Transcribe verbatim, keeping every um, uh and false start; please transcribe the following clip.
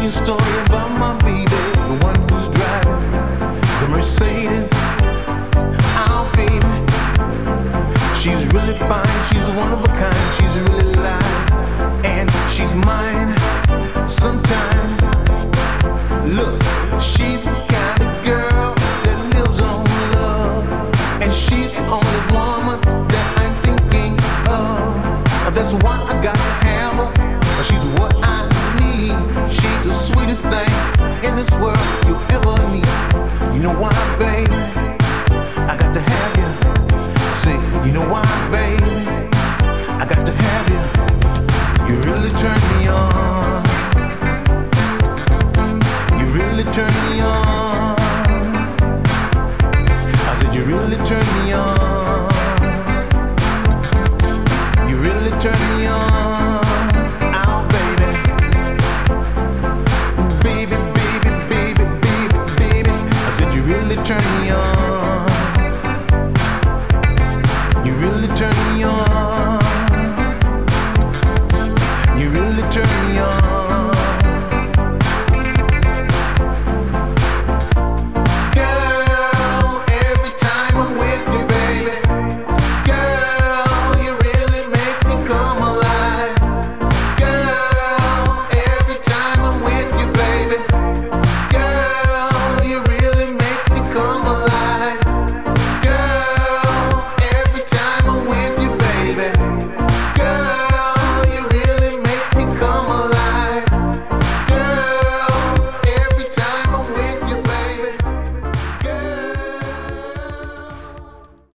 you a story about my baby, the one who's driving the Mercedes. Oh, baby, she's really fine, she's one of a kind, she's really alive, and she's mine. Sometime, look, she's the kind of girl that lives on love, and she's the only woman that I'm thinking of. That's why I got to have her. She's what I need. She's the sweetest thing in this world you'll ever need. You know why, baby? I got to have you. Say, you know why, baby? I got to have you. You really turn me on. You really turn me on. I said you really turn me on.